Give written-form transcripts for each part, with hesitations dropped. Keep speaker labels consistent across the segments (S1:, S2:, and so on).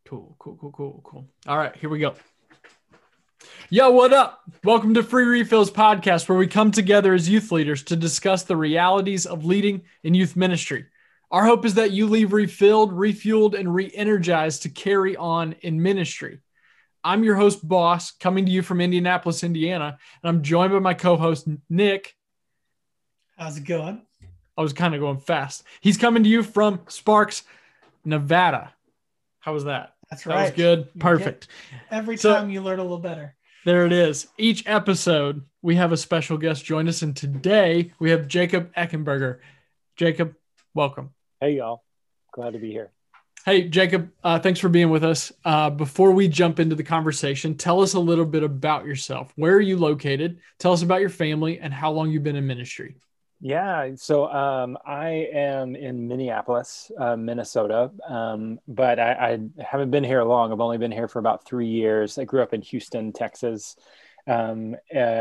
S1: Cool. All right, here we go. Yo, what up? Welcome to Free Refills Podcast, where we come together as youth leaders to discuss the realities of leading in youth ministry. Our hope is that you leave refilled, refueled, and re-energized to carry on in ministry. I'm your host, Boss, coming to you from Indianapolis, Indiana, and I'm joined by my co-host, Nick.
S2: How's it going?
S1: I was kind of going fast. He's coming to you from Sparks, Nevada. How was that?
S2: That's right.
S1: That was good. Perfect.
S2: Every time you learn a little better.
S1: There it is. Each episode, we have a special guest join us. And today we have Jacob Eckenberger. Jacob, welcome.
S3: Hey, y'all. Glad to be here.
S1: Hey, Jacob, thanks for being with us. Before we jump into the conversation, tell us a little bit about yourself. Where are you located? Tell us about your family and how long you've been in ministry.
S3: Yeah, so I am in Minneapolis, Minnesota, but I haven't been here long. I've only been here for about 3 years. I grew up in Houston, Texas, and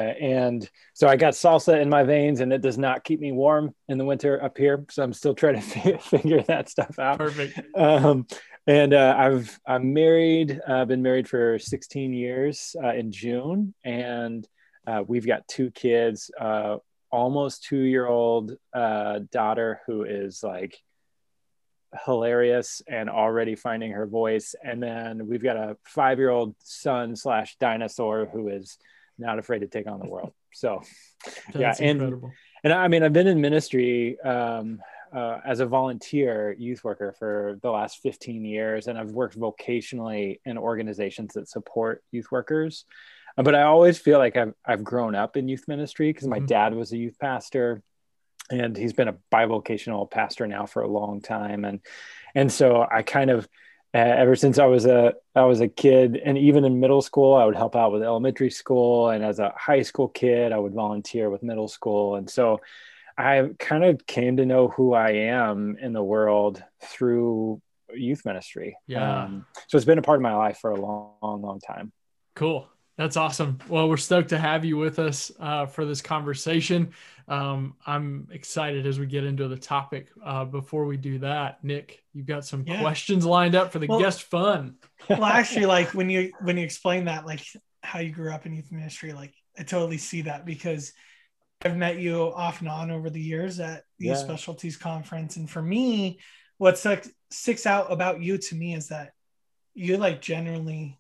S3: so I got salsa in my veins, and it does not keep me warm in the winter up here. So I'm still trying to figure that stuff out.
S1: Perfect.
S3: And I'm married. I've been married for 16 years in June, and we've got 2 kids. Almost 2-year-old daughter who is like hilarious and already finding her voice. And then we've got a 5-year-old son / dinosaur who is not afraid to take on the world. So
S1: That's incredible.
S3: And I mean, I've been in ministry as a volunteer youth worker for the last 15 years. And I've worked vocationally in organizations that support youth workers. But I always feel like I've grown up in youth ministry because my dad was a youth pastor, and he's been a bivocational pastor now for a long time. And so I kind of, ever since I was a kid, and even in middle school, I would help out with elementary school. And as a high school kid, I would volunteer with middle school. And so I kind of came to know who I am in the world through youth ministry.
S1: Yeah.
S3: So it's been a part of my life for a long time.
S1: Cool. That's awesome. Well, we're stoked to have you with us for this conversation. I'm excited as we get into the topic. Before we do that, Nick, you've got some questions lined up for the guest fun.
S2: Well, actually, like when you explain that, like how you grew up in youth ministry, like I totally see that because I've met you off and on over the years at the Youth Specialties Conference. And for me, what sticks out about you to me is that you like genuinely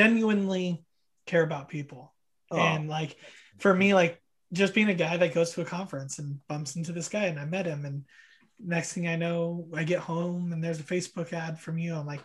S2: care about people. And like for me, like just being a guy that goes to a conference and bumps into this guy, and I met him, and next thing I know, I get home and there's a Facebook ad from you. I'm like,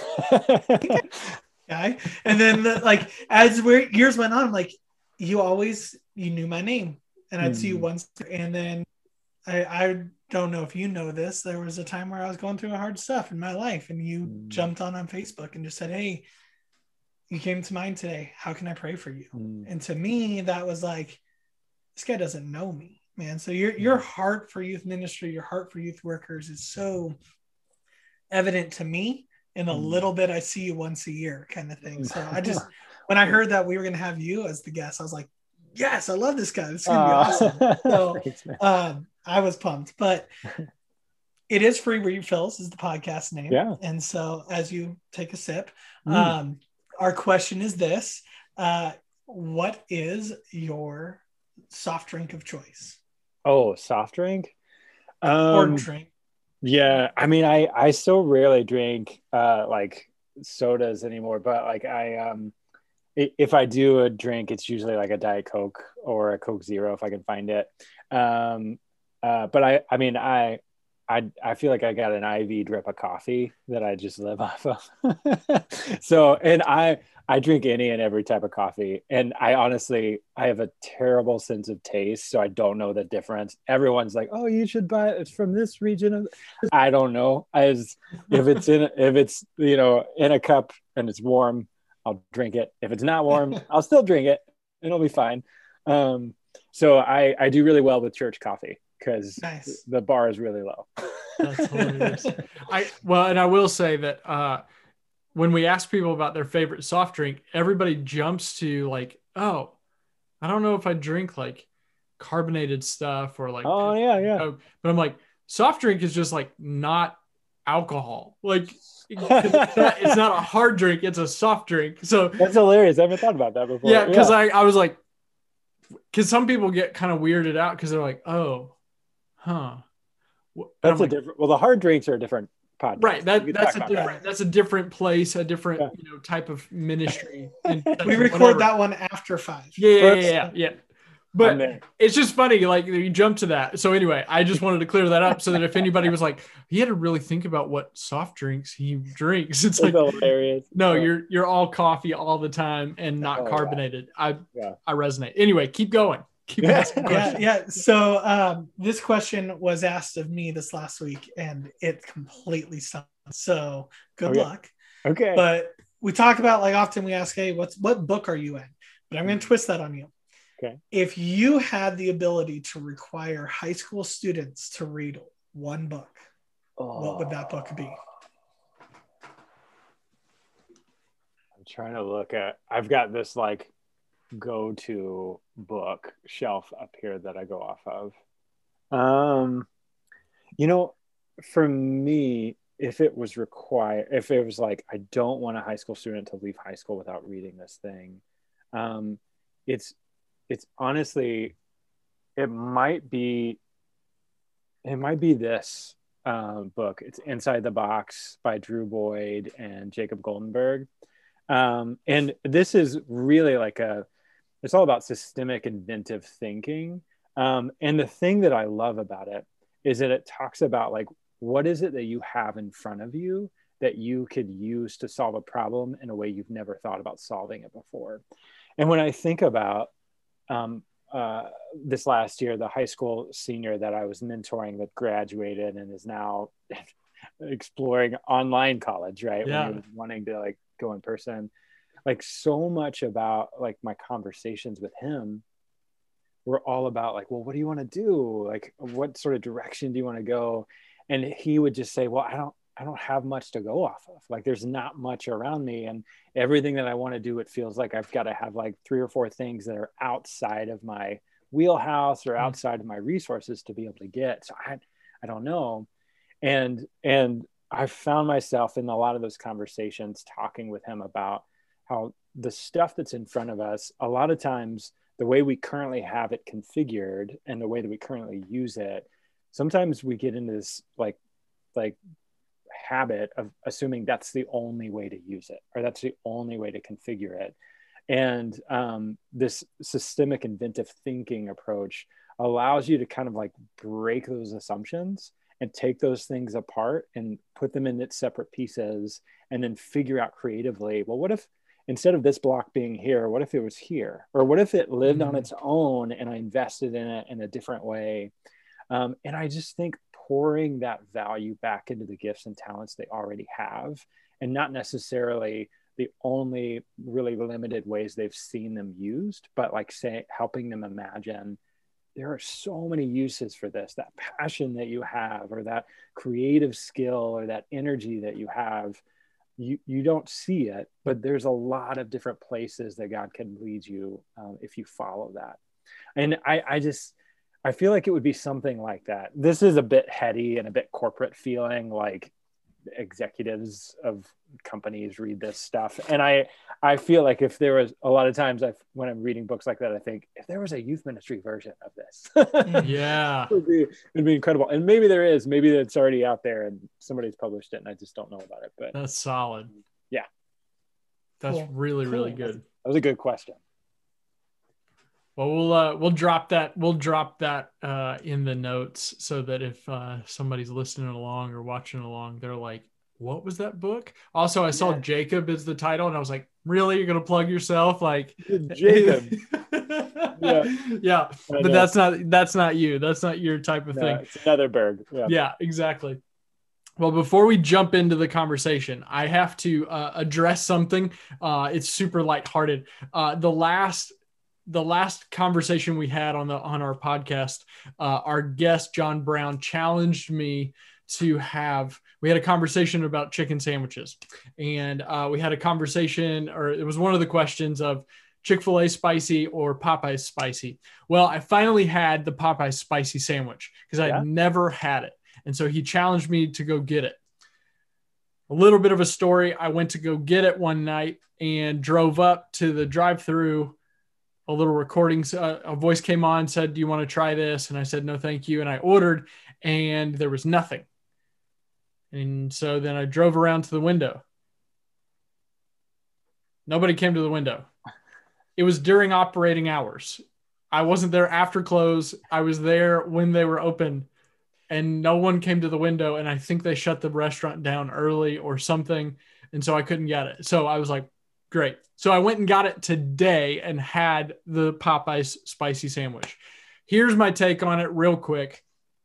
S2: guy. And then like as years went on, I'm like, you knew my name, and I'd see you once. And then I don't know if you know this, there was a time where I was going through hard stuff in my life, and you jumped on Facebook and just said, hey, you came to mind today. How can I pray for you? And to me, that was like, this guy doesn't know me, man. So your heart for youth ministry, your heart for youth workers is so evident to me in a little bit. I see you once a year kind of thing. So I just, when I heard that we were going to have you as the guest, I was like, yes, I love this guy. This is going to be awesome. So
S3: Thanks,
S2: I was pumped, but it is Free Refills is the podcast name.
S3: Yeah.
S2: And so as you take a sip, our question is this, what is your soft drink of choice?
S3: Oh, soft drink?
S2: Or drink.
S3: Yeah. I mean, I so rarely drink like sodas anymore, but like if I do a drink, it's usually like a Diet Coke or a Coke Zero if I can find it. But I feel like I got an IV drip of coffee that I just live off of. So, and I drink any and every type of coffee. And I have a terrible sense of taste. So I don't know the difference. Everyone's like, oh, you should buy it. It's from this region. I don't know. If it's in a cup and it's warm, I'll drink it. If it's not warm, I'll still drink it. It'll be fine. So I do really well with church coffee, because the bar is really low.
S1: That's hilarious. And I will say that when we ask people about their favorite soft drink, everybody jumps to like, oh, I don't know if I drink like carbonated stuff or like,
S3: oh yeah.
S1: Coke. But I'm like, soft drink is just like not alcohol. Like, it's not a hard drink, it's a soft drink. So
S3: That's hilarious. I haven't thought about that before.
S1: yeah, because I was like, because some people get kind of weirded out because they're like, oh, huh.
S3: That's different. Well, the hard drinks are a different podcast.
S1: Right. That's a different place, a different type of ministry.
S2: We record that one after 5.
S1: Yeah. But it's just funny, like you jump to that. So anyway, I just wanted to clear that up so that if anybody was like, he had to really think about what soft drinks he drinks. It's like
S3: hilarious.
S1: No, you're all coffee all the time and not carbonated. I resonate. Anyway, keep going. Keep asking questions.
S2: Yeah. So this question was asked of me this last week, and it completely stumped. So good luck.
S3: Okay.
S2: But we talk about, like, often we ask, hey, what book are you in? But I'm going to twist that on you.
S3: Okay.
S2: If you had the ability to require high school students to read one book, what would that book be?
S3: I'm trying to look at, I've got this like go-to book shelf up here that I go off of. For me, if it was like, I don't want a high school student to leave high school without reading this thing. It's honestly, it might be this book. It's Inside the Box by Drew Boyd and Jacob Goldenberg. And this is really like it's all about systemic inventive thinking. And the thing that I love about it is that it talks about, like, what is it that you have in front of you that you could use to solve a problem in a way you've never thought about solving it before. And when I think about this last year, the high school senior that I was mentoring that graduated and is now exploring online college, right?
S1: Yeah.
S3: When he was wanting to like go in person, like so much about like my conversations with him were all about like, well, what do you want to do? Like, what sort of direction do you want to go? And he would just say, well, I don't have much to go off of. Like, there's not much around me, and everything that I want to do, it feels like I've got to have like 3 or 4 things that are outside of my wheelhouse or outside of my resources to be able to get. So I don't know. And I found myself in a lot of those conversations talking with him about how the stuff that's in front of us, a lot of times the way we currently have it configured and the way that we currently use it, sometimes we get into this like habit of assuming that's the only way to use it, or that's the only way to configure it. And this systemic inventive thinking approach allows you to kind of like break those assumptions and take those things apart and put them in its separate pieces, and then figure out creatively, well, what if instead of this block being here, what if it was here? Or what if it lived on its own and I invested in it in a different way? And I just think pouring that value back into the gifts and talents they already have, and not necessarily the only really limited ways they've seen them used, but like helping them imagine there are so many uses for this, that passion that you have, or that creative skill, or that energy that you have. You don't see it, but there's a lot of different places that God can lead you if you follow that. And I feel like it would be something like that. This is a bit heady and a bit corporate feeling, like executives of companies read this stuff. And I feel like if there was a lot of times when I'm reading books like that, I think if there was a youth ministry version of this,
S1: yeah,
S3: it'd be incredible. And maybe there is, maybe it's already out there and somebody's published it and I just don't know about it, but
S1: that's solid.
S3: Yeah.
S1: That's really, really good.
S3: That was a good question.
S1: Well, we'll drop that. We'll drop that in the notes so that if somebody's listening along or watching along, they're like, "What was that book?" Also, I saw Jacob is the title, and I was like, "Really? You're gonna plug yourself?" Like
S3: Jacob.
S1: Yeah. But that's not you. That's not your type of thing.
S3: It's another Berg.
S1: Yeah, exactly. Well, before we jump into the conversation, I have to address something. It's super lighthearted. The last conversation we had on our podcast, our guest, John Brown, challenged me to we had a conversation about chicken sandwiches, and we had a conversation, or it was one of the questions of Chick-fil-A spicy or Popeyes spicy. Well, I finally had the Popeyes spicy sandwich because I'd never had it. And so he challenged me to go get it. a little bit of a story. I went to go get it one night and drove up to the drive-through. A little recording, a voice came on, said, "Do you want to try this?" And I said, "No, thank you." And I ordered, and there was nothing. And so then I drove around to the window. Nobody came to the window. It was during operating hours. I wasn't there after close. I was there when they were open, and no one came to the window. And I think they shut the restaurant down early or something. And so I couldn't get it. So I was like, great. So I went and got it today and had the Popeyes spicy sandwich. Here's my take on it real quick.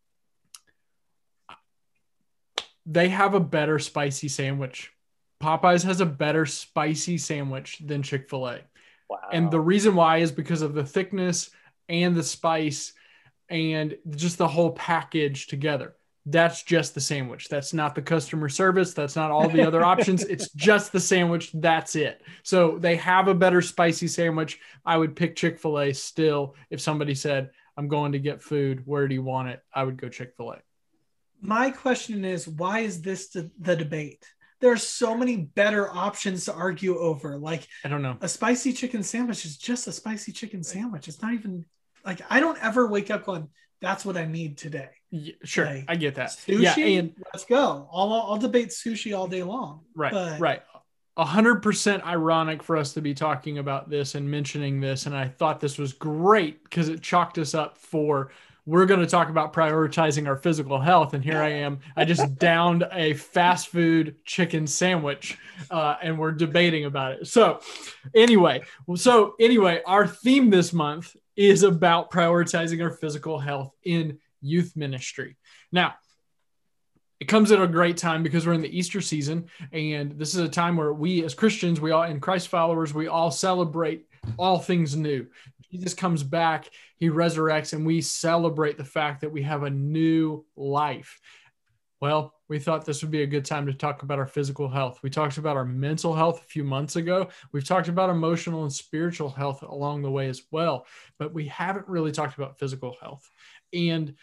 S1: They have a better spicy sandwich. Popeyes has a better spicy sandwich than Chick-fil-A.
S3: Wow.
S1: And the reason why is because of the thickness and the spice and just the whole package together. That's just the sandwich. That's not the customer service. That's not all the other options. It's just the sandwich. That's it. So they have a better spicy sandwich. I would pick Chick-fil-A still. If somebody said, "I'm going to get food, where do you want it?" I would go Chick-fil-A.
S2: My question is, why is this the debate? There are so many better options to argue over. Like,
S1: I don't know.
S2: A spicy chicken sandwich is just a spicy chicken sandwich. It's not even like, I don't ever wake up going, "That's what I need today."
S1: Yeah, sure.
S2: Like,
S1: I get that.
S2: Sushi,
S1: Yeah, and
S2: let's go. I'll debate sushi all day long.
S1: right,
S2: but
S1: right. 100% ironic for us to be talking about this and mentioning this. And I thought this was great because it chalked us up for, we're going to talk about prioritizing our physical health. And here I am. I just downed a fast food chicken sandwich and we're debating about it. So anyway, our theme this month is about prioritizing our physical health in youth ministry. Now, it comes at a great time because we're in the Easter season, and this is a time where we as Christians, we all, and Christ followers, we all celebrate all things new. Jesus comes back, he resurrects, and we celebrate the fact that we have a new life. Well, we thought this would be a good time to talk about our physical health. We talked about our mental health a few months ago. We've talked about emotional and spiritual health along the way as well, but we haven't really talked about physical health. And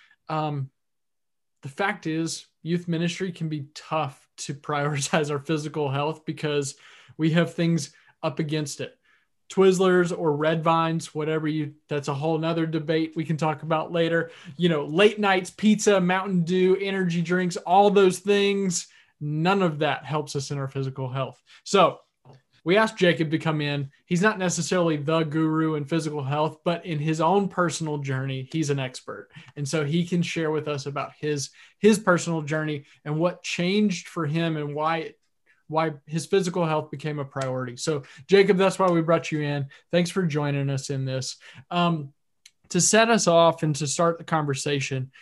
S1: the fact is, youth ministry can be tough to prioritize our physical health because we have things up against it. Twizzlers or Red Vines, that's a whole nother debate we can talk about later. Late nights, pizza, Mountain Dew, energy drinks, all those things, none of that helps us in our physical health. So we asked Jacob to come in. He's not necessarily the guru in physical health, but in his own personal journey, he's an expert. And so he can share with us about his personal journey and what changed for him and why his physical health became a priority. So Jacob, that's why we brought you in. Thanks for joining us in this. To set us off and to start the conversation,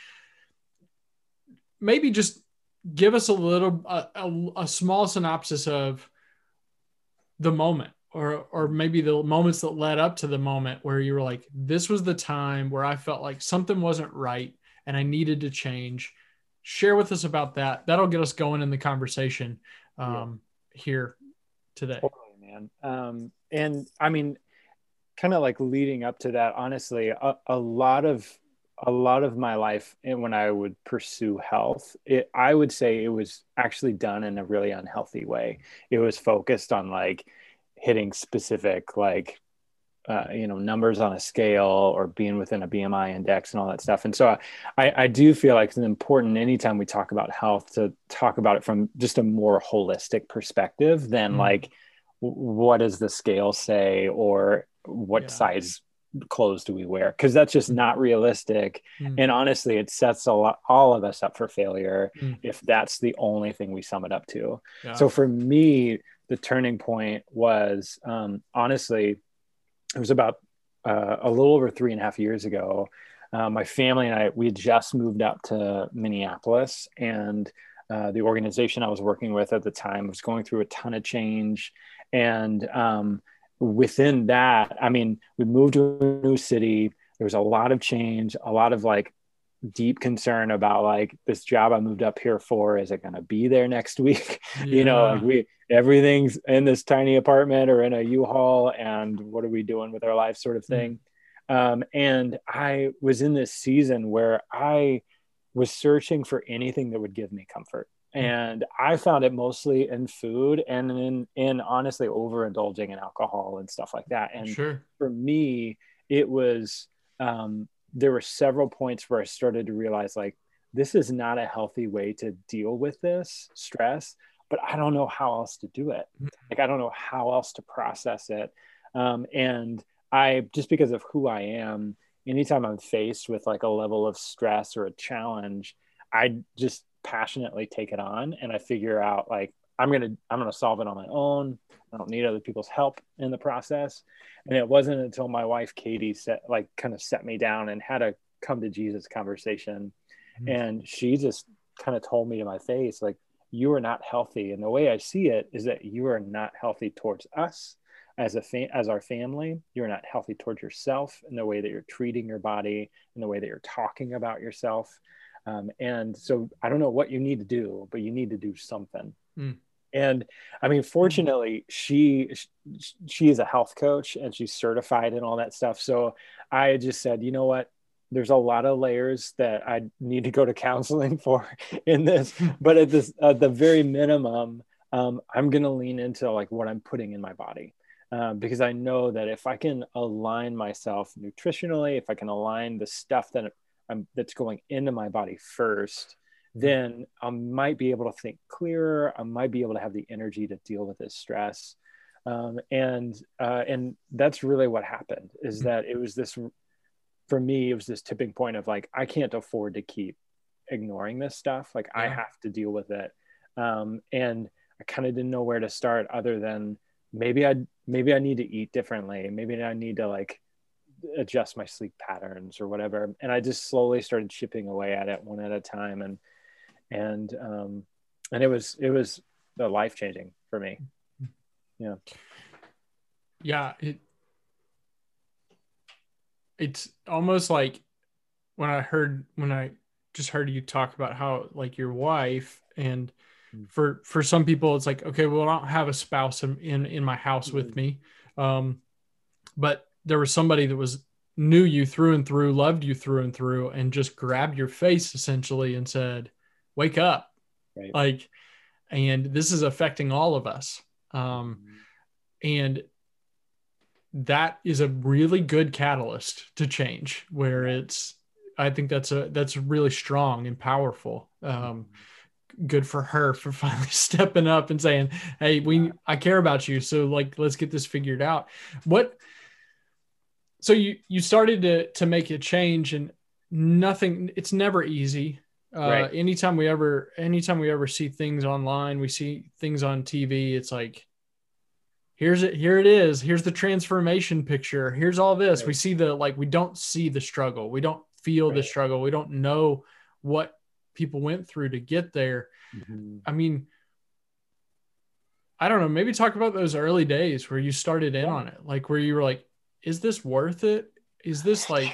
S1: maybe just give us a small synopsis of the moment or maybe the moments that led up to the moment where you were like, this was the time where I felt like something wasn't right and I needed to change. Share with us about that. That'll get us going in the conversation here today.
S3: Totally, man. And I mean, kind of like leading up to that, honestly, a lot of my life, and when I would pursue health, I would say it was actually done in a really unhealthy way. It was focused on like hitting specific, numbers on a scale or being within a BMI index and all that stuff. And so I do feel like it's important anytime we talk about health to talk about it from just a more holistic perspective than like, what does the scale say or what size clothes do we wear? Because that's just not realistic. And honestly, it sets all of us up for failure if that's the only thing we sum it up to. So for me, the turning point was honestly, it was about a little over 3.5 years ago. My family and we had just moved up to Minneapolis, and the organization I was working with at the time was going through a ton of change. And within that, I mean, we moved to a new city. There was a lot of change, a lot of like deep concern about like this job I moved up here for, is it going to be there next week? Everything's in this tiny apartment or in a U-Haul, and what are we doing with our life, sort of thing. And I was in this season where I was searching for anything that would give me comfort. And I found it mostly in food and in honestly overindulging in alcohol and stuff like that. And
S1: Sure.
S3: for me, it was, there were several points where I started to realize like, this is not a healthy way to deal with this stress, but I don't know how else to do it. Like, I don't know how else to process it. And I, just because of who I am, anytime I'm faced with like a level of stress or a challenge, I just passionately take it on, and I figure out like I'm gonna solve it on my own. I don't need other people's help in the process. And it wasn't until my wife Katie kind of set me down and had a come to Jesus conversation, and she just kind of told me to my face like, you are not healthy, and the way I see it is that you are not healthy towards us as our family. You're not healthy towards yourself in the way that you're treating your body, in the way that you're talking about yourself. And so I don't know what you need to do, but you need to do something. And I mean, fortunately, she is a health coach and she's certified and all that stuff. So I just said, you know what? There's a lot of layers that I need to go to counseling for in this, but at the very minimum, I'm going to lean into like what I'm putting in my body. Because I know that if I can align myself nutritionally, if I can align the stuff that's going into my body first, then I might be able to think clearer. I might be able to have the energy to deal with this stress. And that's really what happened, is that for me, it was this tipping point of like, I can't afford to keep ignoring this stuff. Like I have to deal with it. And I kind of didn't know where to start other than maybe I need to eat differently. Maybe I need to like adjust my sleep patterns or whatever. And I just slowly started chipping away at it one at a time. And it was life-changing for me. Yeah.
S1: Yeah. It's almost like when I just heard you talk about how like your wife, and for some people it's like, okay, well, I don't have a spouse in my house with me. But there was somebody that knew you through and through, loved you through and through, and just grabbed your face essentially and said, wake up.
S3: Right.
S1: Like, and this is affecting all of us. And that is a really good catalyst to change, where I think that's really strong and powerful. Good for her for finally stepping up and saying, hey, I care about you. So like, let's get this figured out. So you started to make a change, and it's never easy.
S3: Right.
S1: Anytime we ever see things online, we see things on TV, it's like, here it is. Here's the transformation picture. Here's all this. Right. We see we don't see the struggle. We don't feel the struggle. We don't know what people went through to get there. I mean, I don't know, maybe talk about those early days where you started in on it, like where you were like, is this worth it? Is this like,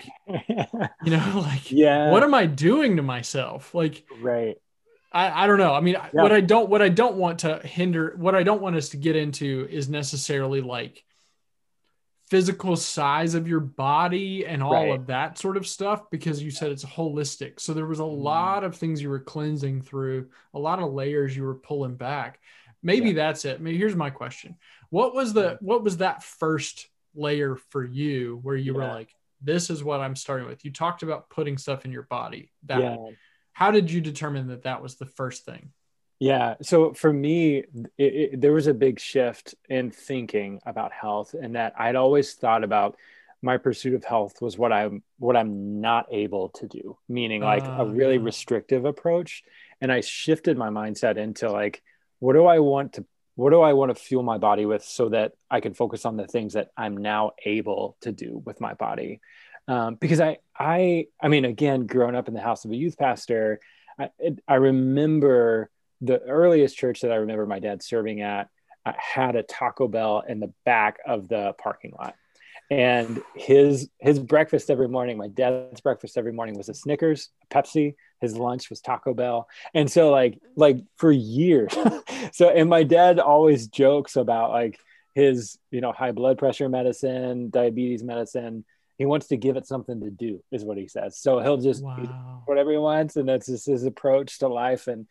S1: what am I doing to myself? Like,
S3: right.
S1: I don't know. I mean, what I don't want us to get into is necessarily like physical size of your body and all of that sort of stuff, because you said it's holistic. So there was a lot of things you were cleansing through, a lot of layers you were pulling back. Maybe that's it. Maybe here's my question. What was that first layer for you where you were like, this is what I'm starting with? You talked about putting stuff in your body. How did you determine that was the first thing?
S3: Yeah. So for me, there was a big shift in thinking about health, and that I'd always thought about my pursuit of health was what I'm not able to do, meaning like a really restrictive approach. And I shifted my mindset into like, what do I want to fuel my body with so that I can focus on the things that I'm now able to do with my body. Because I mean, again, growing up in the house of a youth pastor, I remember the earliest church that I remember my dad serving at had a Taco Bell in the back of the parking lot. And his breakfast every morning, my dad's breakfast every morning was a Snickers, a Pepsi. His lunch was Taco Bell. And so like for years. And my dad always jokes about like his, high blood pressure medicine, diabetes medicine. He wants to give it something to do, is what he says. So he'll just eat whatever he wants. And that's just his approach to life. And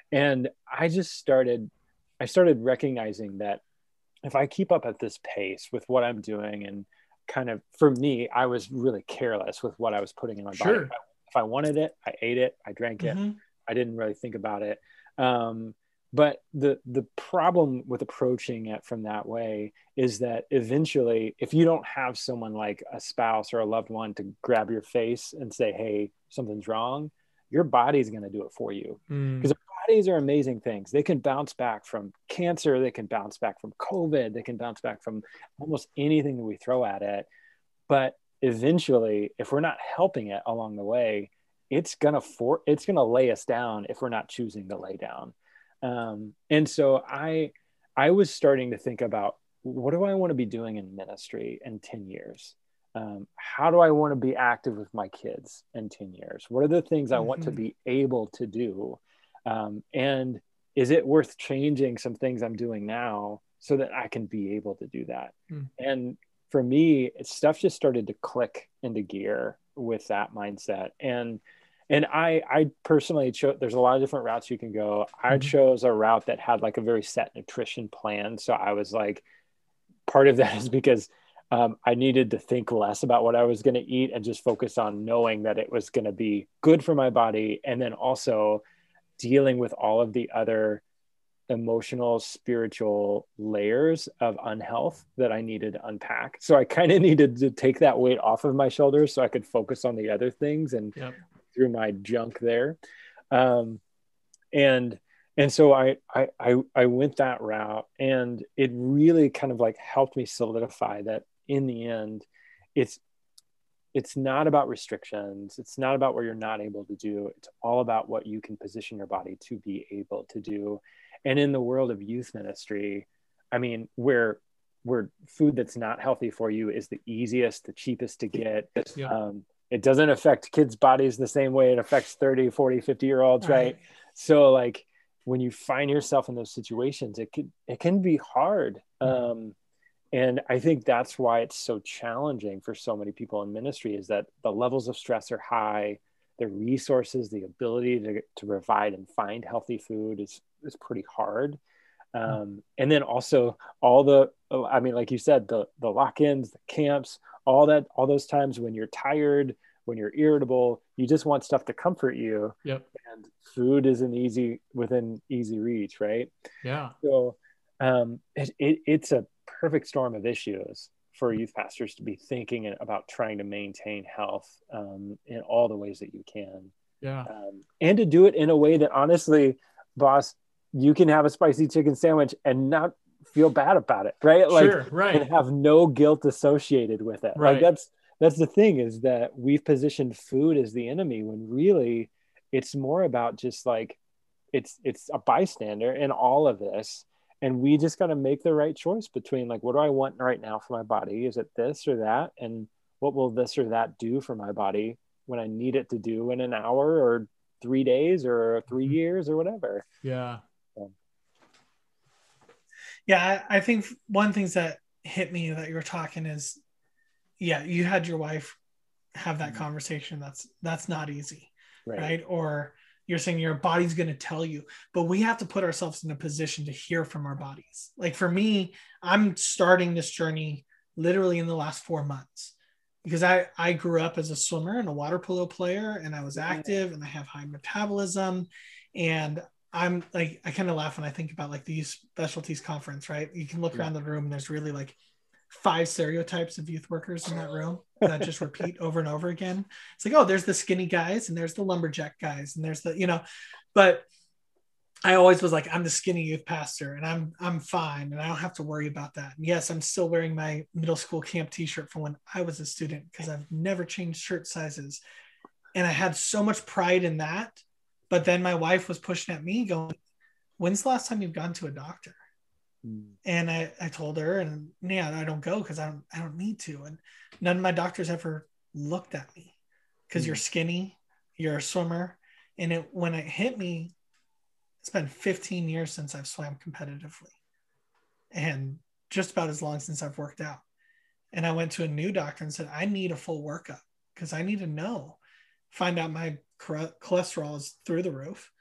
S3: And I started recognizing that if I keep up at this pace with what I'm doing, and kind of, for me, I was really careless with what I was putting in my body. If I wanted it, I ate it, I drank it. I didn't really think about it. But the problem with approaching it from that way is that eventually, if you don't have someone like a spouse or a loved one to grab your face and say, hey, something's wrong, your body's going to do it for you. Because bodies are amazing things. They can bounce back from cancer. They can bounce back from COVID. They can bounce back from almost anything that we throw at it. But eventually, if we're not helping it along the way, it's gonna lay us down if we're not choosing to lay down. And so I was starting to think about, what do I want to be doing in ministry in 10 years? How do I want to be active with my kids in 10 years? What are the things I want to be able to do? And is it worth changing some things I'm doing now so that I can be able to do that? And for me, stuff just started to click into gear with that mindset. And I personally chose, there's a lot of different routes you can go. I chose a route that had like a very set nutrition plan. So I was like, part of that is because I needed to think less about what I was going to eat and just focus on knowing that it was going to be good for my body. And then also dealing with all of the other emotional, spiritual layers of unhealth that I needed to unpack. So I kind of needed to take that weight off of my shoulders so I could focus on the other things and through my junk there. And so I went that route, and it really kind of like helped me solidify that in the end, it's not about restrictions. It's not about what you're not able to do. It's all about what you can position your body to be able to do. And in the world of youth ministry, I mean, where food that's not healthy for you is the easiest, the cheapest to get. It doesn't affect kids' bodies the same way it affects 30, 40, 50-year-olds, right? So like when you find yourself in those situations, it can be hard. And I think that's why it's so challenging for so many people in ministry, is that the levels of stress are high. The resources, the ability to provide and find healthy food is pretty hard. And then also like you said, the lock-ins, the camps, all those times when you're tired, when you're irritable, you just want stuff to comfort you. And food is within easy reach, right? So it's a perfect storm of issues for youth pastors to be thinking about trying to maintain health in all the ways that you can. And to do it in a way that, honestly, boss, you can have a spicy chicken sandwich and not feel bad about it, right? And have no guilt associated with it. Like that's the thing, is that we've positioned food as the enemy, when really it's more about just like, it's a bystander in all of this. And we just got to make the right choice between like, what do I want right now for my body? Is it this or that? And what will this or that do for my body when I need it to do in an hour or 3 days or 3 years or whatever?
S2: I think one of the things that hit me that you were talking is, you had your wife have that conversation. That's not easy, right? Or you're saying your body's going to tell you, but we have to put ourselves in a position to hear from our bodies. Like for me, I'm starting this journey literally in the last 4 months, because I grew up as a swimmer and a water polo player, and I was active and I have high metabolism. And I'm like, I kind of laugh when I think about like the youth specialties conference, right? You can look around the room and there's really like 5 stereotypes of youth workers in that room that just repeat over and over again. It's like, oh, there's the skinny guys and there's the lumberjack guys and there's the, but I always was like, I'm the skinny youth pastor and I'm fine and I don't have to worry about that. And yes, I'm still wearing my middle school camp t-shirt from when I was a student, because I've never changed shirt sizes. And I had so much pride in that. But then my wife was pushing at me going, when's the last time you've gone to a doctor? And I told her, and I don't go because I don't need to. And none of my doctors ever looked at me, because you're skinny, you're a swimmer. And when it hit me, it's been 15 years since I've swam competitively, and just about as long since I've worked out. And I went to a new doctor and said, I need a full workup, because I need to find out my cholesterol is through the roof.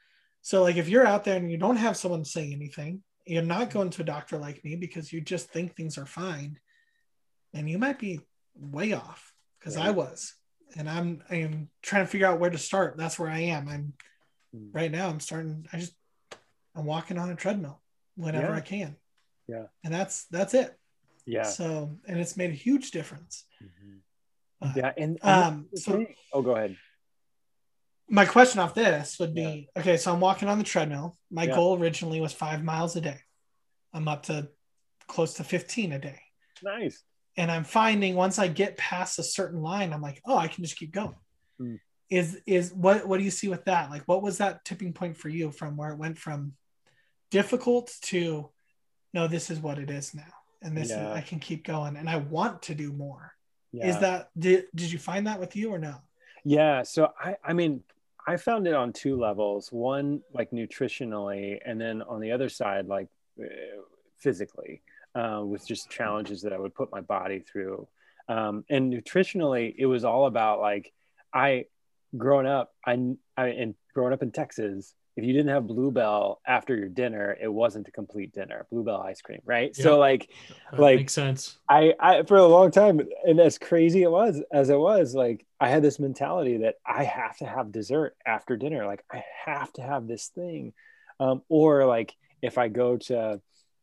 S2: So like if you're out there and you don't have someone say anything, you're not going to a doctor like me because you just think things are fine, and you might be way off, because I was. And I am trying to figure out where to start. That's where I am. Right now I'm walking on a treadmill whenever I can.
S3: Yeah.
S2: And that's it.
S3: Yeah.
S2: So, and it's made a huge difference.
S3: Yeah. And
S2: so
S3: go ahead.
S2: My question off this would be, okay, so I'm walking on the treadmill. My goal originally was 5 miles a day. I'm up to close to 15 a day.
S3: Nice.
S2: And I'm finding once I get past a certain line, I'm like, oh, I can just keep going. Is what do you see with that? Like, what was that tipping point for you from where it went from difficult to, no, this is what it is now. And this is, I can keep going and I want to do more. Yeah. Is that, did you find that with you or no?
S3: Yeah. So I mean, I found it on two levels. One, like nutritionally, and then on the other side, like physically, with just challenges that I would put my body through. And nutritionally, it was all about like, growing up in Texas, if you didn't have Bluebell after your dinner, it wasn't a complete dinner. Bluebell ice cream, right? Yep. So like
S1: makes sense.
S3: I for a long time, and as crazy as it was, like I had this mentality that I have to have dessert after dinner. Like I have to have this thing, or like if I go to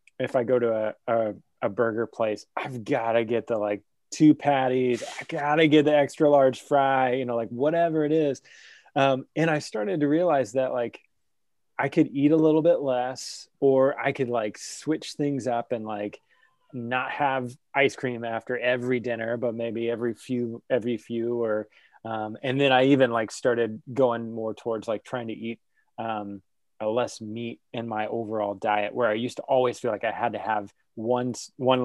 S3: a burger place, I've got to get the like 2 patties. I got to get the extra large fry. You know, like whatever it is. And I started to realize that like I could eat a little bit less, or I could like switch things up and like not have ice cream after every dinner, but maybe every few, or, and then I even like started going more towards like trying to eat, less meat in my overall diet, where I used to always feel like I had to have one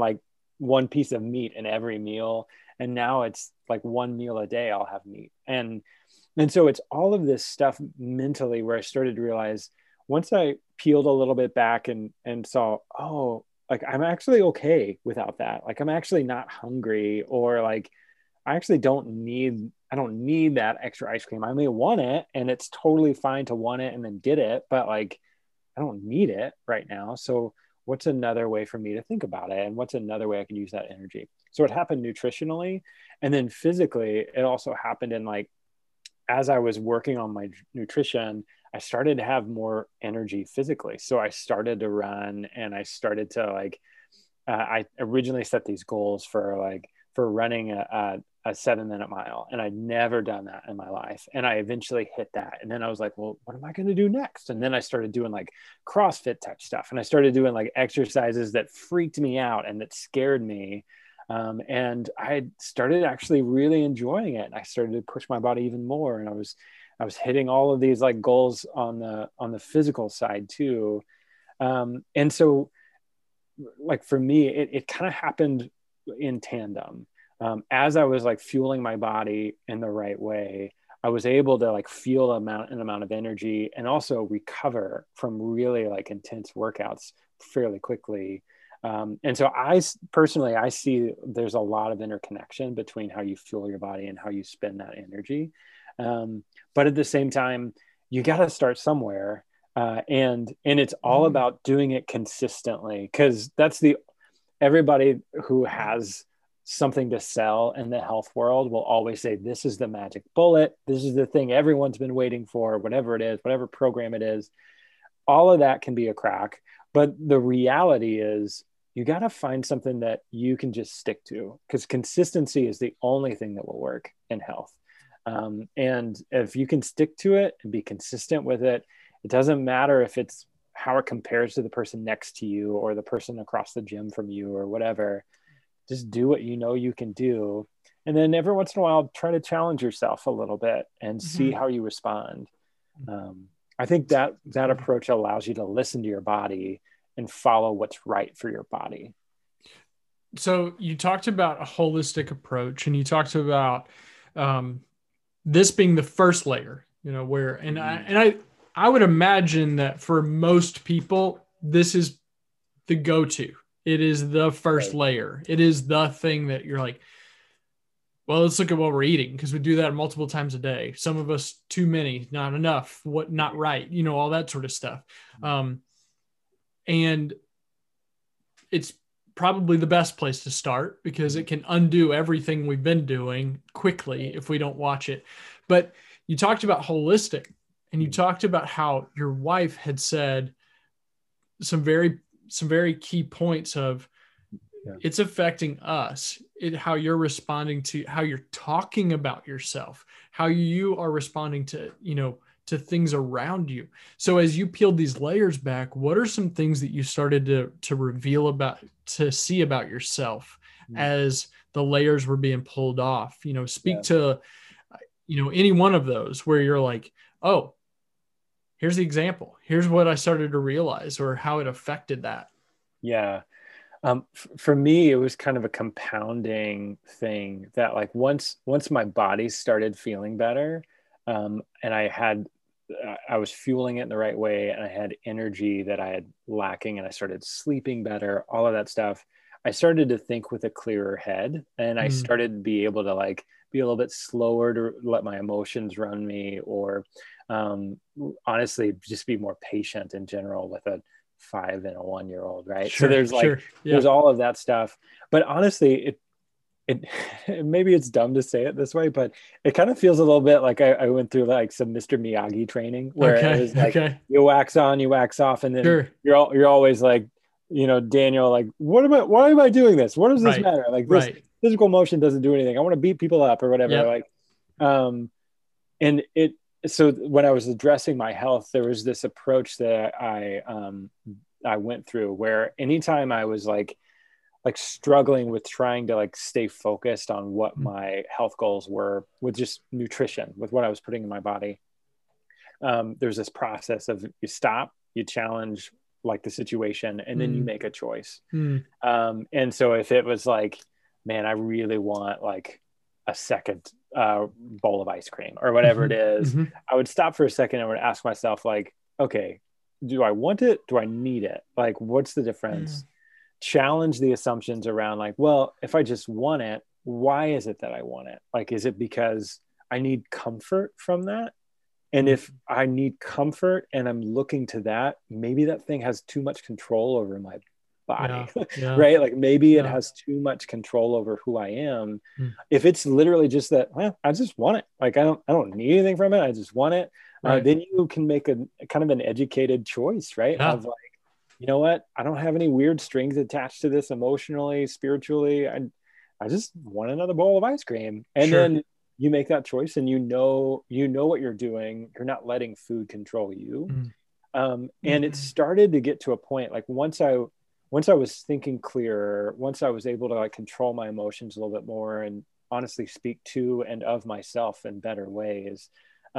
S3: piece of meat in every meal. And now it's like 1 meal a day, I'll have meat. And so it's all of this stuff mentally where I started to realize once I peeled a little bit back and saw, oh, like I'm actually okay without that. Like I'm actually not hungry, or like I actually don't need that extra ice cream. I may want it, and it's totally fine to want it and then get it, but like I don't need it right now. So what's another way for me to think about it? And what's another way I can use that energy? So it happened nutritionally, and then physically, it also happened in like, as I was working on my nutrition, I started to have more energy physically. So I started to run, and I started to like, I originally set these goals for running a 7-minute mile. And I'd never done that in my life. And I eventually hit that. And then I was like, well, what am I going to do next? And then I started doing like CrossFit type stuff. And I started doing like exercises that freaked me out and that scared me. And I started actually really enjoying it. I started to push my body even more. And I was hitting all of these like goals on the physical side too. And so like for me, it kind of happened in tandem. As I was like fueling my body in the right way, I was able to like feel an amount of energy and also recover from really like intense workouts fairly quickly. And so I see there's a lot of interconnection between how you fuel your body and how you spend that energy. But at the same time, you got to start somewhere. And it's all about doing it consistently, because everybody who has something to sell in the health world will always say, this is the magic bullet. This is the thing everyone's been waiting for, whatever it is, whatever program it is. All of that can be a crack. But the reality is you got to find something that you can just stick to, because consistency is the only thing that will work in health. And if you can stick to it and be consistent with it, it doesn't matter if it's how it compares to the person next to you or the person across the gym from you or whatever. Just do what you know you can do. And then every once in a while, try to challenge yourself a little bit and see how you respond. I think that approach allows you to listen to your body and follow what's right for your body.
S1: So you talked about a holistic approach, and you talked about this being the first layer, where, I would imagine that for most people, this is the go-to. It is the first layer. It is the thing that you're like, Well, let's look at what we're eating, because we do that multiple times a day. Some of us too many, not enough, what not right, all that sort of stuff. And it's probably the best place to start, because it can undo everything we've been doing quickly if we don't watch it. But you talked about holistic, and you talked about how your wife had said some very key points of it's affecting us, how you're responding to, how you're talking about yourself, how you are responding to, to things around you. So as you peeled these layers back, what are some things that you started to reveal to see about yourself as the layers were being pulled off? Speak to, any one of those where you're like, oh, here's the example. Here's what I started to realize, or how it affected that.
S3: Yeah. For me, it was kind of a compounding thing that, like, once my body started feeling better, and I was fueling it in the right way, and I had energy that I had lacking, and I started sleeping better, all of that stuff. I started to think with a clearer head, and I started to be able to, like, be a little bit slower to let my emotions run me, or honestly, just be more patient in general with a 5 and a 1-year-old, right?
S1: Sure,
S3: so there's there's all of that stuff. But honestly, it maybe it's dumb to say it this way, but it kind of feels a little bit like I went through like some Mr. Miyagi training, where it was like you wax on, you wax off, and then you're always like, Daniel, like, why am I doing this? What does this matter? Like, this physical motion doesn't do anything. I want to beat people up or whatever. So when I was addressing my health, there was this approach that I went through, where anytime I was like struggling with trying to like stay focused on what my health goals were with just nutrition, with what I was putting in my body, there's this process of you stop, you challenge like the situation, and then you make a choice. And so if it was like, man, I really want like a second bowl of ice cream or whatever it is, I would stop for a second and would ask myself, like, okay, do I want it? Do I need it? Like, what's the difference? Challenge the assumptions around, like, well, if I just want it, why is it that I want it? Like, is it because I need comfort from that? And if I need comfort and I'm looking to that, maybe that thing has too much control over my body, right? Like maybe it has too much control over who I am. If it's literally just that, well, I just want it. Like, I don't need anything from it. I just want it. Then you can make a kind of an educated choice, right? Of like, you know what? I don't have any weird strings attached to this emotionally, spiritually. I just want another bowl of ice cream. And then you make that choice, and you know what you're doing. You're not letting food control you. And it started to get to a point, like once I was thinking clearer, once I was able to like control my emotions a little bit more and honestly speak to and of myself in better ways,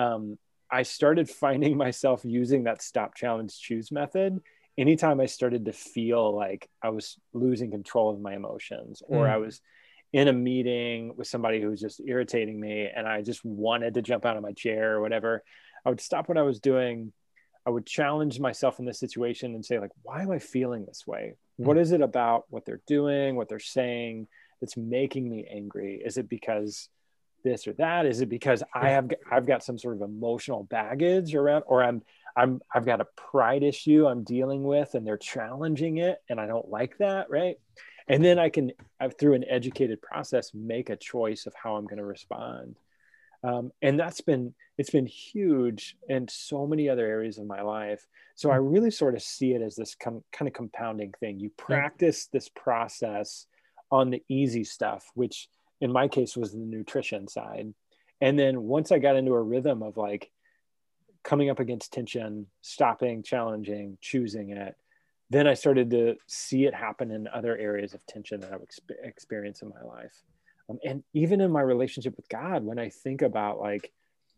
S3: I started finding myself using that stop, challenge, choose method anytime I started to feel like I was losing control of my emotions, or I was in a meeting with somebody who was just irritating me and I just wanted to jump out of my chair or whatever. I would stop what I was doing. I would challenge myself in this situation and say, like, why am I feeling this way? What is it about what they're doing, what they're saying that's making me angry? Is it because this or that? Is it because I've got some sort of emotional baggage around, or I've got a pride issue I'm dealing with and they're challenging it and I don't like that, right? And then I can, through an educated process, make a choice of how I'm going to respond. And it's been huge in so many other areas of my life. So I really sort of see it as this kind of compounding thing. You practice this process on the easy stuff, which in my case was the nutrition side. And then once I got into a rhythm of like coming up against tension, stopping, challenging, choosing it, then I started to see it happen in other areas of tension that I've experienced in my life. And even in my relationship with God, when I think about like,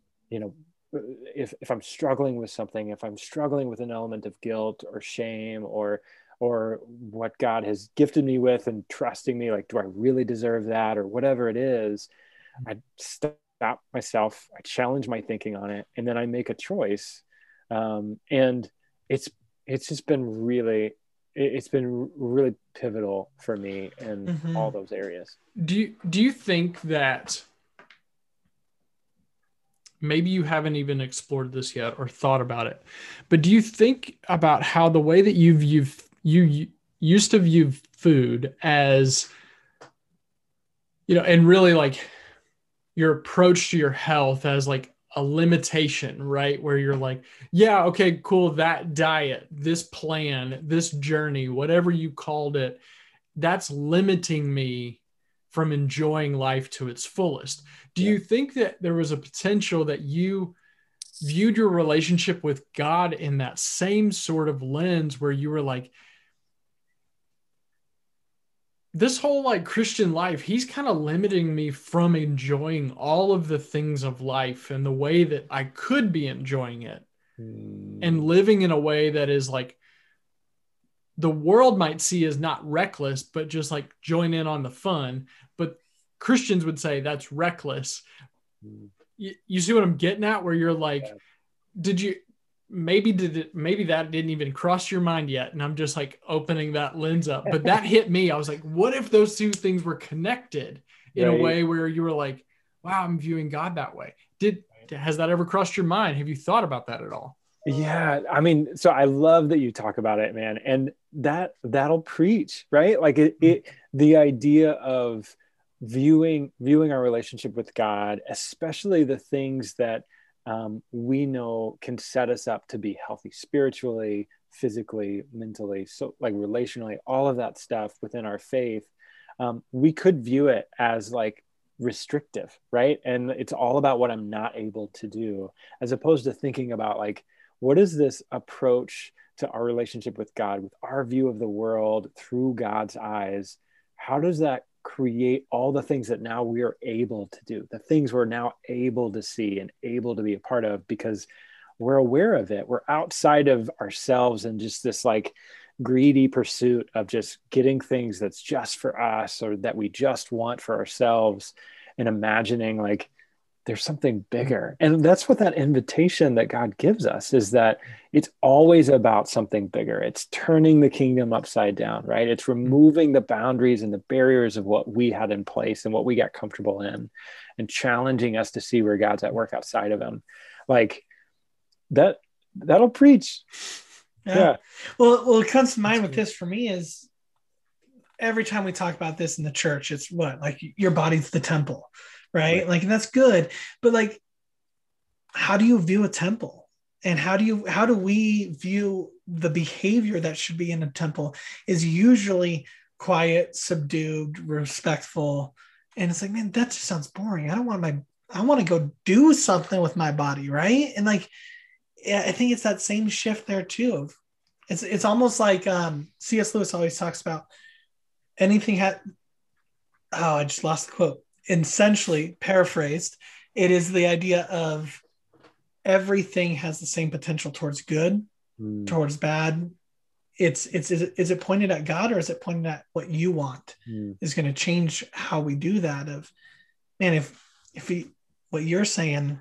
S3: if I'm struggling with something, if I'm struggling with an element of guilt or shame or what God has gifted me with and trusting me, like, do I really deserve that or whatever it is, I stop myself, I challenge my thinking on it, and then I make a choice. And it's just been really it's been really pivotal for me in
S2: Mhm.
S3: all those areas.
S1: Do you think that maybe you haven't even explored this yet or thought about it, but do you think about how the way that you used to view food as, and really like your approach to your health as like a limitation, right? Where you're like, yeah, okay, cool. That diet, this plan, this journey, whatever you called it, that's limiting me from enjoying life to its fullest. Do you think that there was a potential that you viewed your relationship with God in that same sort of lens where you were like, this whole like Christian life, he's kind of limiting me from enjoying all of the things of life and the way that I could be enjoying it and living in a way that is like the world might see as not reckless, but just like join in on the fun. But Christians would say that's reckless. You see what I'm getting at? Where you're like, maybe that didn't even cross your mind yet. And I'm just like opening that lens up, but that hit me. I was like, what if those two things were connected in a way where you were like, wow, I'm viewing God that way. Has that ever crossed your mind? Have you thought about that at all?
S3: Yeah. I mean, so I love that you talk about it, man. And that'll preach, right? Like the idea of viewing our relationship with God, especially the things that we know can set us up to be healthy spiritually, physically, mentally, so like relationally, all of that stuff within our faith, we could view it as like restrictive, right? And it's all about what I'm not able to do, as opposed to thinking about like, what is this approach to our relationship with God, with our view of the world through God's eyes? How does that create all the things that now we are able to do, the things we're now able to see and able to be a part of because we're aware of it. We're outside of ourselves and just this like greedy pursuit of just getting things that's just for us or that we just want for ourselves, and imagining like there's something bigger. And that's what that invitation that God gives us is, that it's always about something bigger. It's turning the kingdom upside down, right? It's removing the boundaries and the barriers of what we had in place and what we got comfortable in, and challenging us to see where God's at work outside of him. Like that'll preach. Yeah.
S2: Well, what comes to mind with this for me is every time we talk about this in the church, it's what, like your body's the temple. Right? Like, and that's good. But like, how do you view a temple? And how do we view the behavior that should be in a temple is usually quiet, subdued, respectful. And it's like, man, that just sounds boring. I want to go do something with my body. Right. And like, yeah, I think it's that same shift there too. It's almost like C.S. Lewis always talks about I just lost the quote. Essentially paraphrased, it is the idea of everything has the same potential towards good, towards bad. Is it pointed at God or is it pointed at what you want? Is going to change how we do that. Of man, if what you're saying,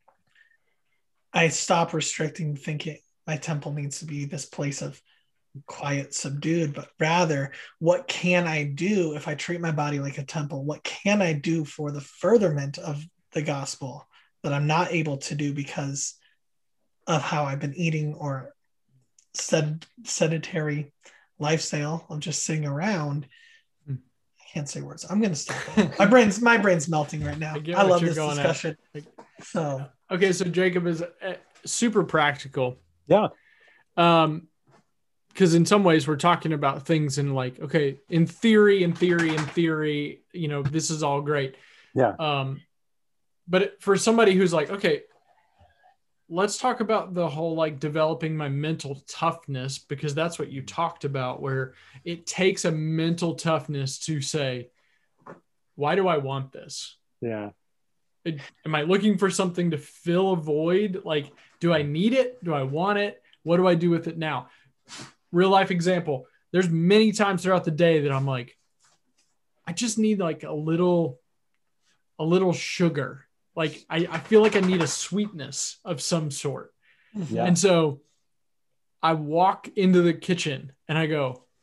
S2: I stop restricting thinking my temple needs to be this place of quiet, subdued, but rather what can I do if I treat my body like a temple? What can I do for the furtherment of the gospel that I'm not able to do because of how I've been eating or sedentary lifestyle of just sitting around? I can't say words. I'm going to stop it. My brain's melting right now. I love this discussion. So
S1: Jacob is super practical.
S3: Yeah.
S1: Because in some ways we're talking about things in like, okay, in theory, this is all great.
S3: Yeah.
S1: But for somebody who's like, okay, let's talk about the whole like developing my mental toughness, because that's what you talked about, where it takes a mental toughness to say, why do I want this?
S3: Yeah.
S1: Am I looking for something to fill a void? Like, do I need it? Do I want it? What do I do with it now? Real life example. There's many times throughout the day that I'm like, I just need like a little sugar. Like I feel like I need a sweetness of some sort. Yeah. And so I walk into the kitchen and I go,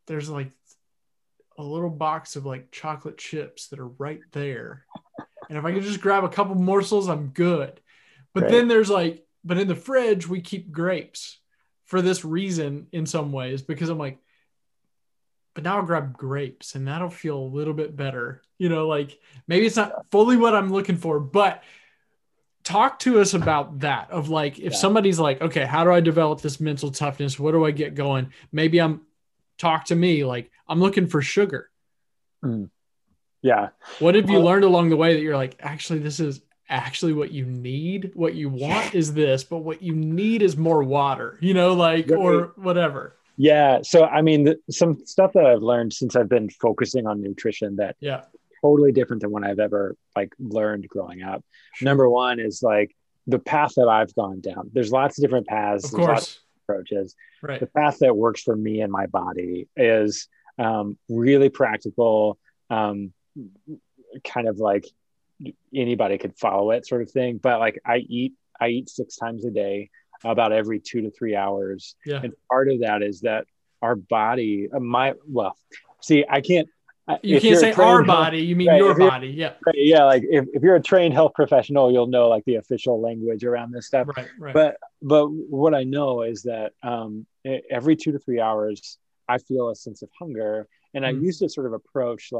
S1: there's like a little box of like chocolate chips that are right there. And if I can just grab a couple morsels, I'm good. But
S3: Right.
S1: then there's like, but in the fridge, we keep grapes for this reason in some ways, because I'm like, but now I'll grab grapes and that'll feel a little bit better. You know, like maybe it's not fully what I'm looking for, but talk to us about that of like, if somebody's like, okay, how do I develop this mental toughness? What do I get going? Maybe talk to me. Like I'm looking for sugar.
S3: Yeah.
S1: What have you learned along the way that you're like, actually, this is actually what you need? What you want is this, but what you need is more water, you know, like, or whatever.
S3: Yeah. So, I mean, some stuff that I've learned since I've been focusing on nutrition that totally different than what I've ever like learned growing up. Sure. Number one is like the path that I've gone down. There's lots of different paths.
S1: Of course.
S3: Lots of approaches.
S1: Right.
S3: The path that works for me and my body is really practical, kind of like anybody could follow it sort of thing. But like I eat 6 times a day, about every 2 to 3 hours.
S1: Yeah.
S3: And part of that is that our body, I can't,
S1: you can't say our body, you mean your body. Yeah.
S3: Right, yeah. Like if you're a trained health professional, you'll know like the official language around this stuff.
S1: Right.
S3: But what I know is that every 2 to 3 hours, I feel a sense of hunger. And I used to sort of approach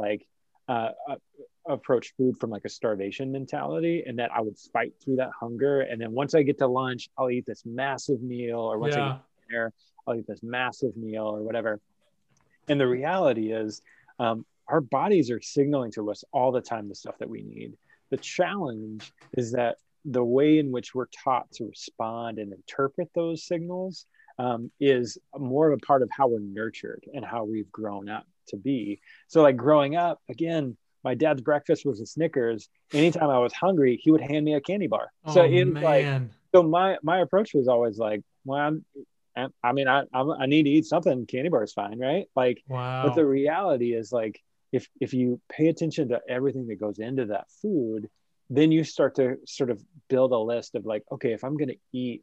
S3: food from like a starvation mentality, and that I would fight through that hunger. And then once I get to lunch, I'll eat this massive meal, or once I get to dinner, I'll eat this massive meal or whatever. And the reality is, our bodies are signaling to us all the time the stuff that we need. The challenge is that the way in which we're taught to respond and interpret those signals is more of a part of how we're nurtured and how we've grown up to be. So like growing up, again, my dad's breakfast was a Snickers. Anytime I was hungry, he would hand me a candy bar. So my approach was always like, well, I need to eat something. Candy bar is fine, right? Like,
S1: wow.
S3: But the reality is like, if you pay attention to everything that goes into that food, then you start to sort of build a list of like, okay, if I'm going to eat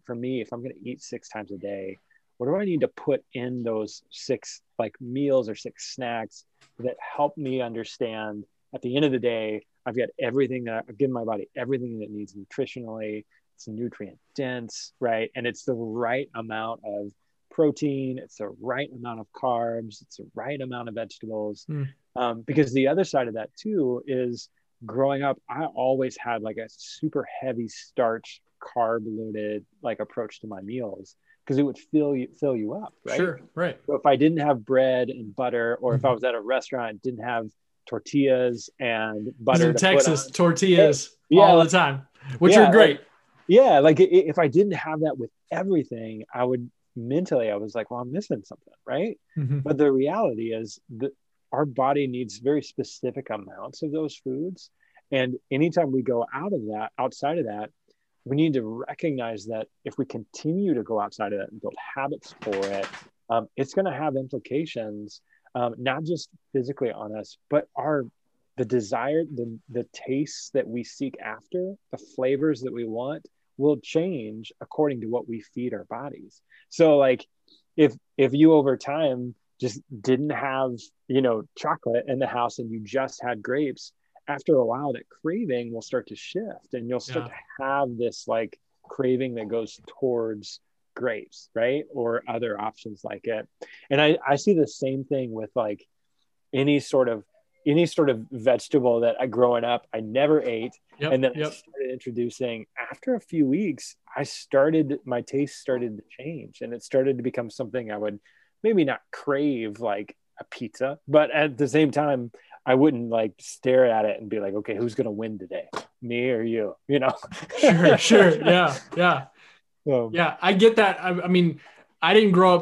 S3: 6 times a day, what do I need to put in those 6 like meals or 6 snacks that help me understand at the end of the day, I've got everything that I've given my body, everything that it needs nutritionally. It's nutrient dense, right? And it's the right amount of protein. It's the right amount of carbs. It's the right amount of vegetables. Because the other side of that too is growing up, I always had like a super heavy starch, carb loaded like approach to my meals, because it would fill you up, right?
S1: Sure, right.
S3: So if I didn't have bread and butter, or if I was at a restaurant and didn't have tortillas and butter.
S1: In Texas, tortillas all the time, which are great.
S3: Like if I didn't have that with everything, I was like, well, I'm missing something, right? But the reality is that our body needs very specific amounts of those foods. And anytime we go outside of that, we need to recognize that if we continue to go outside of that and build habits for it, it's going to have implications, not just physically on us, but the desire, the tastes that we seek after, the flavors that we want will change according to what we feed our bodies. So like if you over time just didn't have, chocolate in the house and you just had grapes, after a while that craving will start to shift, and you'll start to have this like craving that goes towards grapes, right? Or other options like it. And I see the same thing with like any sort of vegetable that growing up, I never ate. And then I started introducing, after a few weeks, my taste started to change, and it started to become something I would maybe not crave like a pizza, but at the same time, I wouldn't like stare at it and be like, okay, who's going to win today? Me or you,
S1: Sure. Yeah. Yeah. I get that. I mean, I didn't grow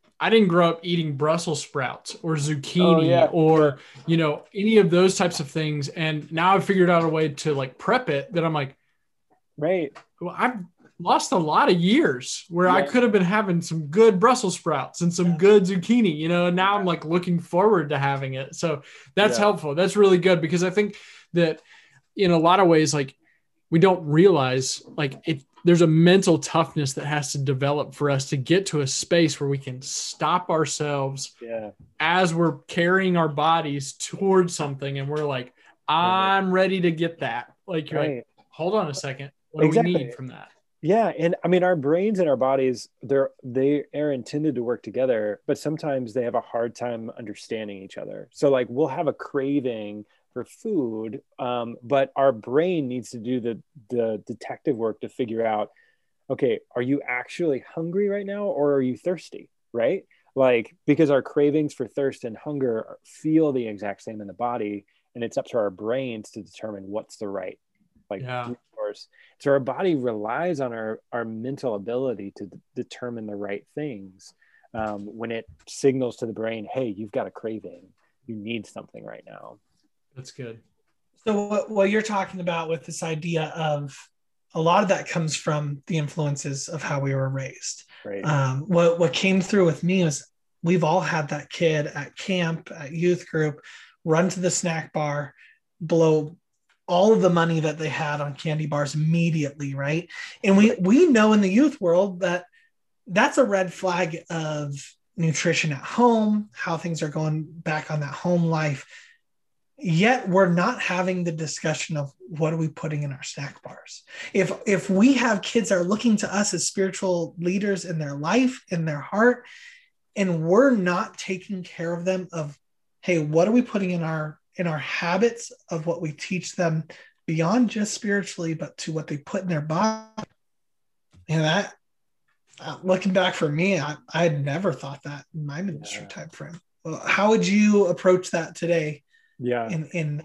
S1: up eating Brussels sprouts or zucchini or, any of those types of things. And now I've figured out a way to like prep it that I'm like,
S3: right.
S1: Well, I've lost a lot of years where I could have been having some good Brussels sprouts and some good zucchini, and now I'm like looking forward to having it. So that's helpful. That's really good, because I think that in a lot of ways, like we don't realize like there's a mental toughness that has to develop for us to get to a space where we can stop ourselves as we're carrying our bodies towards something. And we're like, I'm ready to get that. Like, you're like, hold on a second. What do we need from that?
S3: Yeah. And I mean, our brains and our bodies, they are intended to work together, but sometimes they have a hard time understanding each other. So like we'll have a craving for food, but our brain needs to do the detective work to figure out, okay, are you actually hungry right now, or are you thirsty? Right? Like, because our cravings for thirst and hunger feel the exact same in the body, and it's up to our brains to determine what's the right resource. So our body relies on our mental ability to determine the right things. When it signals to the brain, hey, you've got a craving, you need something right now.
S1: That's good.
S2: So what you're talking about with this idea of, a lot of that comes from the influences of how we were raised.
S3: Right.
S2: What came through with me is, we've all had that kid at camp, at youth group, run to the snack bar, blow all of the money that they had on candy bars immediately, right? And we know in the youth world that that's a red flag of nutrition at home, how things are going back on that home life. Yet we're not having the discussion of, what are we putting in our snack bars? If we have kids that are looking to us as spiritual leaders in their life, in their heart, and we're not taking care of them of, hey, what are we putting in our habits of what we teach them, beyond just spiritually, but to what they put in their body. And that, looking back for me, I had never thought that in my ministry time frame. Well, how would you approach that today? In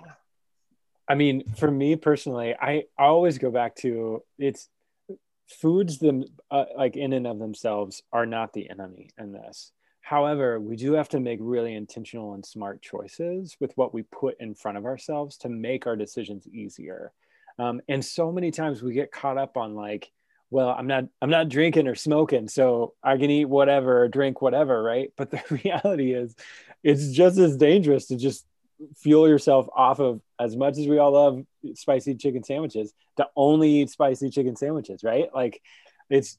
S3: I mean, for me personally, I always go back to, it's foods like in and of themselves are not the enemy in this. However, we do have to make really intentional and smart choices with what we put in front of ourselves to make our decisions easier. And so many times we get caught up on like, well, I'm not drinking or smoking, so I can eat whatever or drink whatever, right? But the reality is, it's just as dangerous to just fuel yourself off of, as much as we all love spicy chicken sandwiches, to only eat spicy chicken sandwiches, right? Like, it's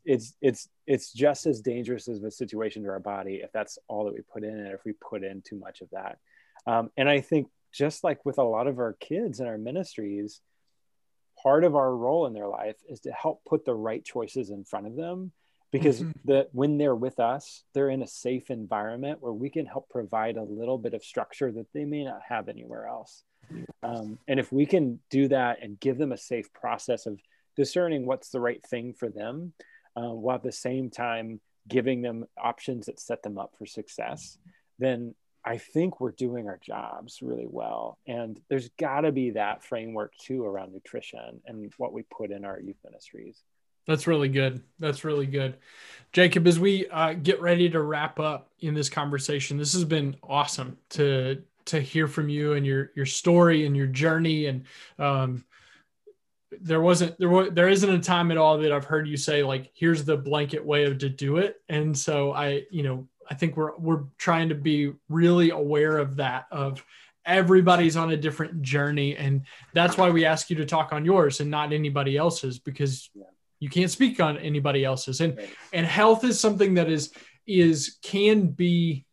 S3: just as dangerous as the situation to our body if that's all that we put in, and if we put in too much of that. And I think, just like with a lot of our kids in our ministries, part of our role in their life is to help put the right choices in front of them, because when they're with us, they're in a safe environment where we can help provide a little bit of structure that they may not have anywhere else. And if we can do that and give them a safe process of discerning what's the right thing for them, while at the same time giving them options that set them up for success, then I think we're doing our jobs really well. And there's got to be that framework too around nutrition and what we put in our youth ministries.
S1: That's really good. That's really good. Jacob, as we get ready to wrap up in this conversation, this has been awesome to hear from you and your story and your journey. And there isn't a time at all that I've heard you say, like, here's the blanket way to do it. And so I think we're trying to be really aware of that, of everybody's on a different journey. And that's why we ask you to talk on yours and not anybody else's, because you can't speak on anybody else's. And health is something that can be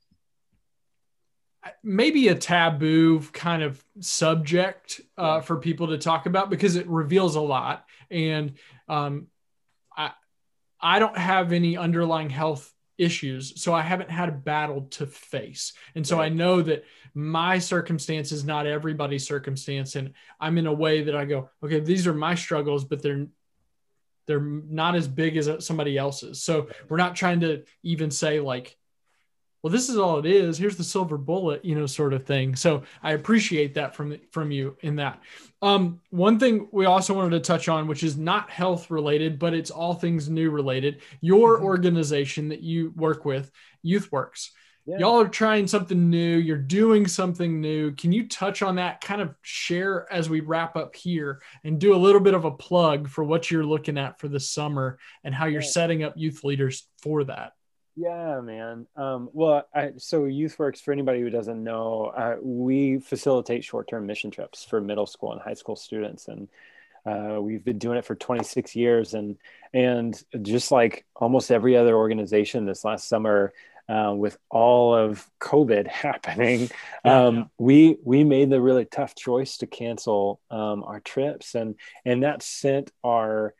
S1: maybe a taboo kind of subject for people to talk about, because it reveals a lot. And I don't have any underlying health issues, so I haven't had a battle to face. And so I know that my circumstance is not everybody's circumstance. And I'm in a way that I go, okay, these are my struggles, but they're not as big as somebody else's. So we're not trying to even say like, well, this is all it is, here's the silver bullet, sort of thing. So I appreciate that from you in that. One thing we also wanted to touch on, which is not health related, but it's all things new related, your organization that you work with, YouthWorks. Y'all are trying something new. You're doing something new. Can you touch on that, kind of share as we wrap up here, and do a little bit of a plug for what you're looking at for the summer and how you're setting up youth leaders for that?
S3: Yeah, man. So YouthWorks, for anybody who doesn't know, we facilitate short-term mission trips for middle school and high school students. And We've been doing it for 26 years, and just like almost every other organization this last summer, with all of COVID happening, we made the really tough choice to cancel our trips, and that sent our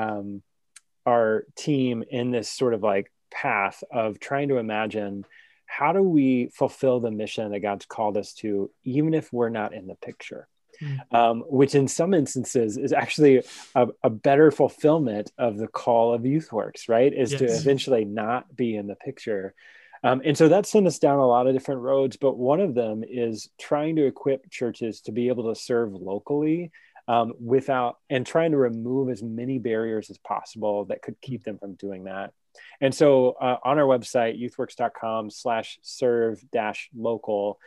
S3: team in this sort of like path of trying to imagine, how do we fulfill the mission that God's called us to, even if we're not in the picture? Which in some instances is actually a better fulfillment of the call of YouthWorks, right? Is to eventually not be in the picture. And so that sent us down a lot of different roads, but one of them is trying to equip churches to be able to serve locally and trying to remove as many barriers as possible that could keep them from doing that. And so on our website, youthworks.com/serve-local,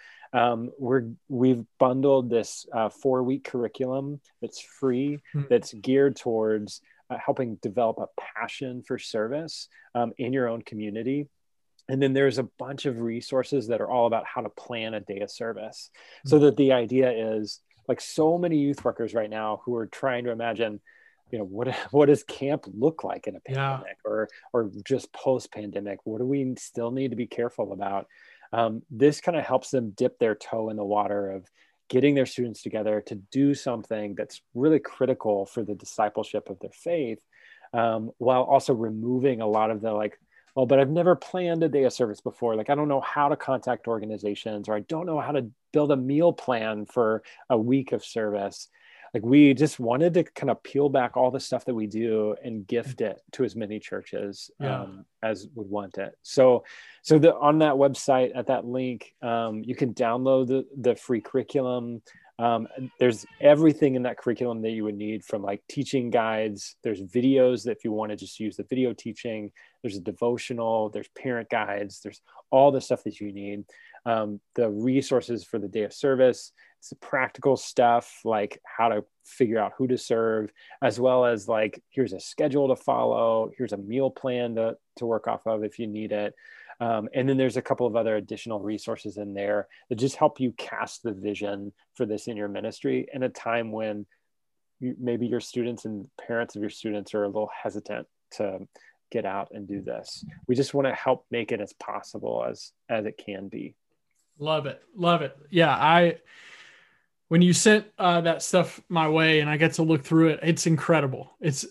S3: we've bundled this 4-week curriculum that's free, that's geared towards helping develop a passion for service in your own community. And then there's a bunch of resources that are all about how to plan a day of service. So that the idea is, like, so many youth workers right now who are trying to imagine, what does camp look like in a pandemic or just post-pandemic? What do we still need to be careful about? This kind of helps them dip their toe in the water of getting their students together to do something that's really critical for the discipleship of their faith, while also removing a lot of the but I've never planned a day of service before. Like, I don't know how to contact organizations, or I don't know how to build a meal plan for a week of service. Like, we just wanted to kind of peel back all the stuff that we do and gift it to as many churches as would want it. So on that website, at that link, you can download the free curriculum. There's everything in that curriculum that you would need, from like teaching guides. There's videos that if you want to just use the video teaching, there's a devotional, there's parent guides, there's all the stuff that you need. The resources for the day of service, it's the practical stuff, like how to figure out who to serve, as well as like, here's a schedule to follow, here's a meal plan to work off of if you need it. And then there's a couple of other additional resources in there that just help you cast the vision for this in your ministry in a time when maybe your students and parents of your students are a little hesitant to get out and do this. We just want to help make it as possible as it can be.
S1: Love it. Love it. Yeah. When you sent that stuff my way and I get to look through it, it's incredible. It's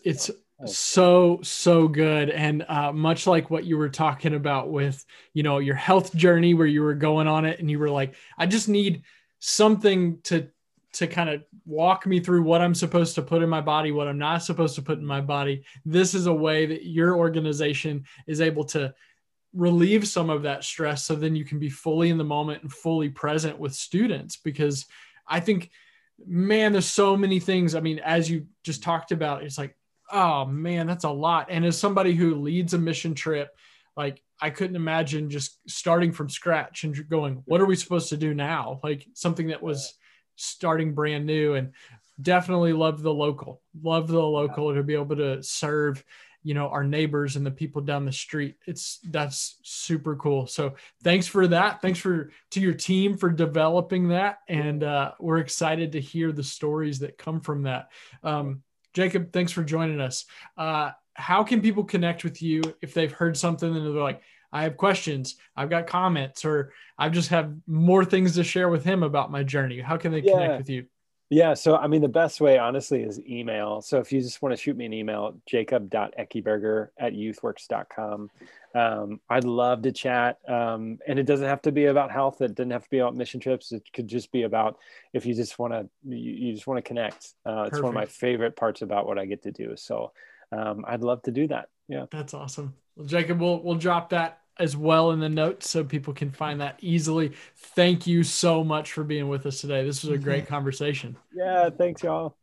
S1: so good. And much like what you were talking about with, your health journey, where you were going on it and you were like, I just need something to kind of walk me through what I'm supposed to put in my body, what I'm not supposed to put in my body. This is a way that your organization is able to relieve some of that stress, so then you can be fully in the moment and fully present with students. Because I think, man, there's so many things. I mean, as you just talked about, it's like, oh man, that's a lot. And as somebody who leads a mission trip, like, I couldn't imagine just starting from scratch and going, what are we supposed to do now? Like, something that was starting brand new. And definitely love the local to be able to serve, our neighbors and the people down the street. That's super cool. So thanks for that. Thanks to your team for developing that. And we're excited to hear the stories that come from that. Jacob, thanks for joining us. How can people connect with you if they've heard something and they're like, I have questions, I've got comments, or I just have more things to share with him about my journey? How can they connect with you?
S3: Yeah. So, I mean, the best way, honestly, is email. So if you just want to shoot me an email, jacob.eckeberger@youthworks.com. I'd love to chat. And it doesn't have to be about health. It doesn't have to be about mission trips. It could just be about, if you just want to, you just want to connect. It's one of my favorite parts about what I get to do. So I'd love to do that. Yeah.
S1: That's awesome. Well, Jacob, we'll drop that as well in the notes so people can find that easily. Thank you so much for being with us today. This was a great conversation.
S3: Yeah. Thanks, y'all.